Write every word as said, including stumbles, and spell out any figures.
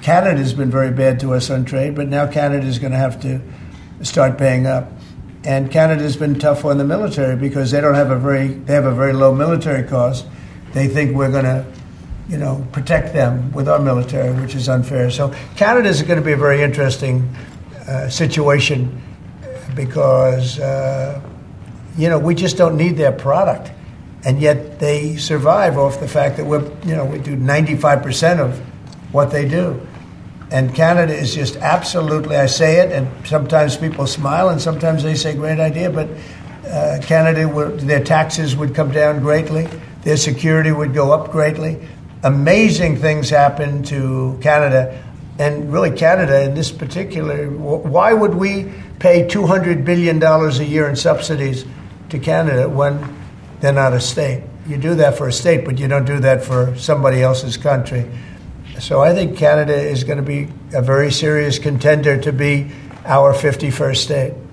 Canada's been very bad to us on trade, but now Canada's going to have to start paying up. And Canada's been tough on the military because they don't have a very they have a very low military cost. They think we're going to, you know, protect them with our military, which is unfair. So Canada's going to be a very interesting uh, situation because uh, you know we just don't need their product, and yet they survive off the fact that we're you know we do ninety-five percent of what they do. And Canada is just absolutely, I say it, and sometimes people smile, and sometimes they say, great idea, but uh, Canada, would, their taxes would come down greatly, their security would go up greatly. Amazing things happen to Canada, and really Canada in this particular, why would we pay two hundred billion dollars a year in subsidies to Canada when they're not a state? You do that for a state, but you don't do that for somebody else's country. So I think Canada is going to be a very serious contender to be our fifty-first state.